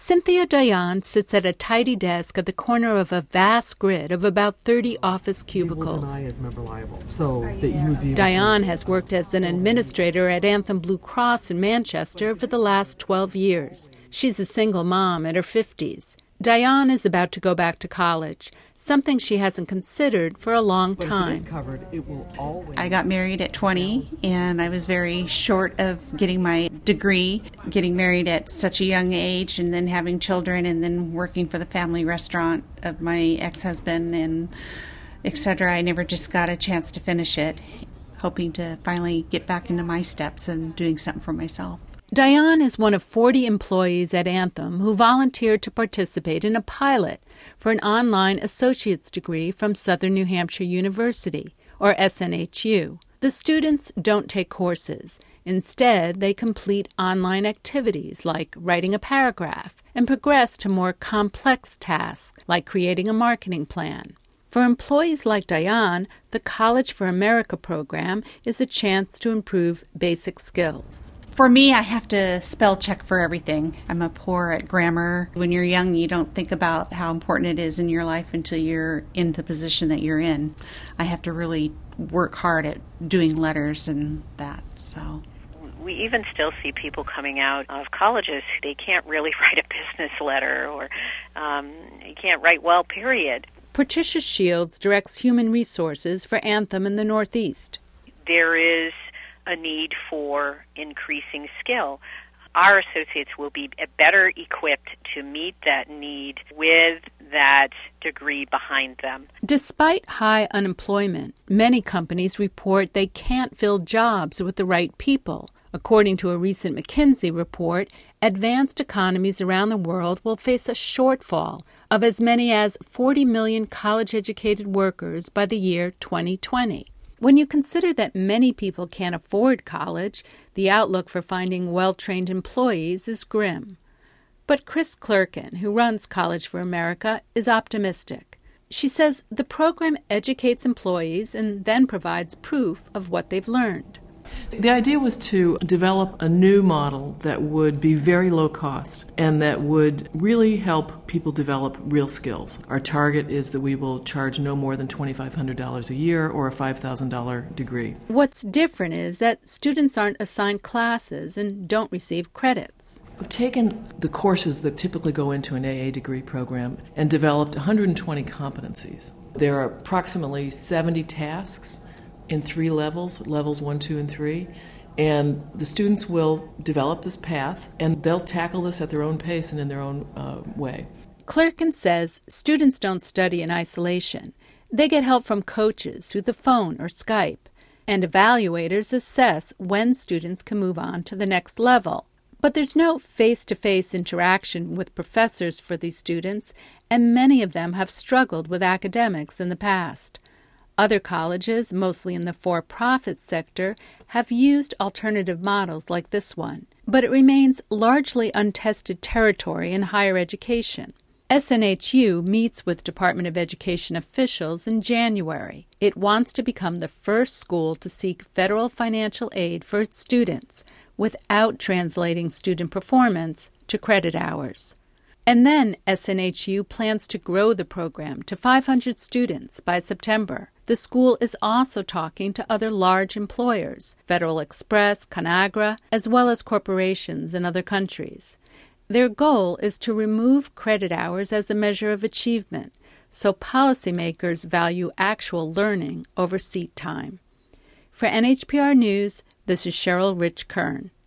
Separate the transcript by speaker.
Speaker 1: Cynthia Dayan sits at a tidy desk at the corner of a vast grid of about 30 office cubicles. Dayan has worked as an administrator at Anthem Blue Cross in Manchester for the last 12 years. She's a single mom in her 50s. Dayan is about to go back to college, something she hasn't considered for a long time.
Speaker 2: I got married at 20, and I was very short of getting my degree. Getting married at such a young age, and then having children, and then working for the family restaurant of my ex-husband, and etc. I never just got a chance to finish it, hoping to finally get back into my steps and doing something for myself.
Speaker 1: Dayan is one of 40 employees at Anthem who volunteered to participate in a pilot for an online associate's degree from Southern New Hampshire University, or SNHU. The students don't take courses. Instead, they complete online activities like writing a paragraph and progress to more complex tasks like creating a marketing plan. For employees like Dayan, the College for America program is a chance to improve basic skills.
Speaker 2: For me, I have to spell check for everything. I'm a poor at grammar. When you're young, you don't think about how important it is in your life until you're in the position that you're in. I have to really work hard at doing letters and that, so.
Speaker 3: We even still see people coming out of colleges who they can't really write a business letter or you can't write well, period.
Speaker 1: Patricia Shields directs human resources for Anthem in the Northeast.
Speaker 3: There is a need for increasing skill. Our associates will be better equipped to meet that need with that degree behind them.
Speaker 1: Despite high unemployment, many companies report they can't fill jobs with the right people. According to a recent McKinsey report, advanced economies around the world will face a shortfall of as many as 40 million college-educated workers by the year 2020. When you consider that many people can't afford college, the outlook for finding well-trained employees is grim. But Chris Clerkin, who runs College for America, is optimistic. She says the program educates employees and then provides proof of what they've learned.
Speaker 4: The idea was to develop a new model that would be very low cost and that would really help people develop real skills. Our target is that we will charge no more than $2,500 a year or a $5,000 degree.
Speaker 1: What's different is that students aren't assigned classes and don't receive credits.
Speaker 4: We've taken the courses that typically go into an AA degree program and developed 120 competencies. There are approximately 70 tasks in 3 levels, levels 1, 2, and 3, and the students will develop this path, and they'll tackle this at their own pace and in their own way.
Speaker 1: Clerkin says students don't study in isolation. They get help from coaches through the phone or Skype, and evaluators assess when students can move on to the next level. But there's no face-to-face interaction with professors for these students, and many of them have struggled with academics in the past. Other colleges, mostly in the for-profit sector, have used alternative models like this one, but it remains largely untested territory in higher education. SNHU meets with Department of Education officials in January. It wants to become the first school to seek federal financial aid for its students without translating student performance to credit hours. And then SNHU plans to grow the program to 500 students by September. The school is also talking to other large employers, Federal Express, Conagra, as well as corporations in other countries. Their goal is to remove credit hours as a measure of achievement, so policymakers value actual learning over seat time. For NHPR News, this is Cheryl Rich Kern.